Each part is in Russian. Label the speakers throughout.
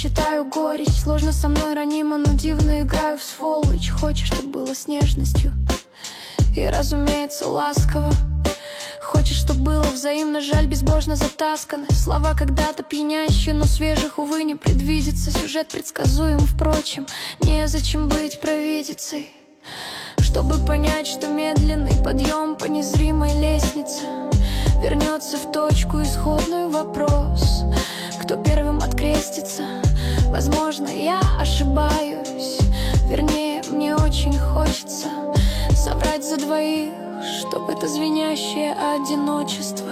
Speaker 1: читаю горечь. Сложно со мной ранима, но дивно играю в сволочь. Хочешь, чтобы было с нежностью и, разумеется, ласково. Хочешь, чтоб было взаимно, жаль, безбожно затасканы. Слова когда-то пьянящие, но свежих, увы, не предвидится. Сюжет предсказуем, впрочем, незачем быть провидицей, чтобы понять, что медленный подъем по незримой лестнице вернется в точку исходную. Вопрос, кто первым открестится. Возможно, я ошибаюсь, вернее, мне очень хочется собрать за двоих, чтоб это звенящее одиночество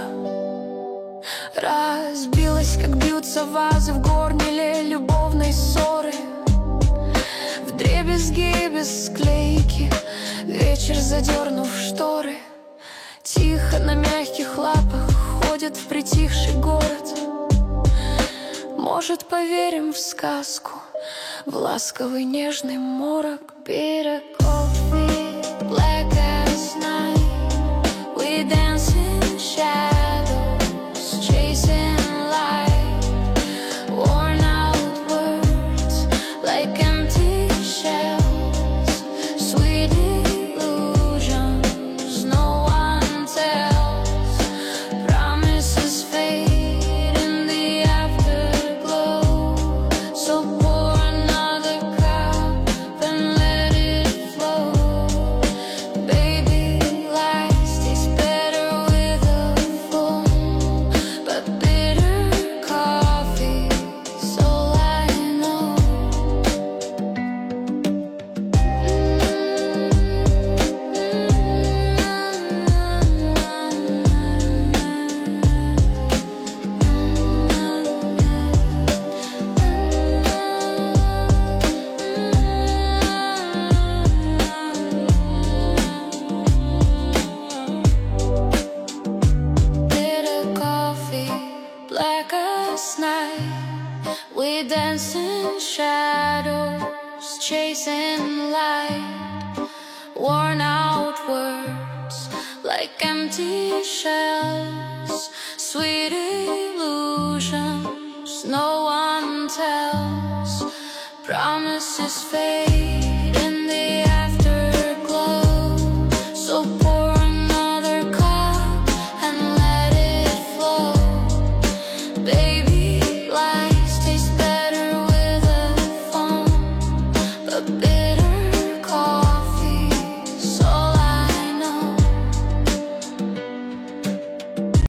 Speaker 1: разбилось, как бьются вазы в горниле любовной ссоры. Вдребезги без склейки, вечер задернув шторы. Тихо на мягких лапах ходят в притихший город. Может, поверим в сказку, в ласковый нежный морок. Beat a coffee, black as night. We dance in shadows, chasing light. Worn out words like empty shells. Sweet illusions no one tells. Promises fade in the afterglow. So pour another cup and let it flow. Baby, life tastes better with a full, but bitter coffee's all I know. Bitter coffee, black as night. We dance in shadows, chasing light. Worn out words like empty shells. Sweet illusions no one tells. Promises fade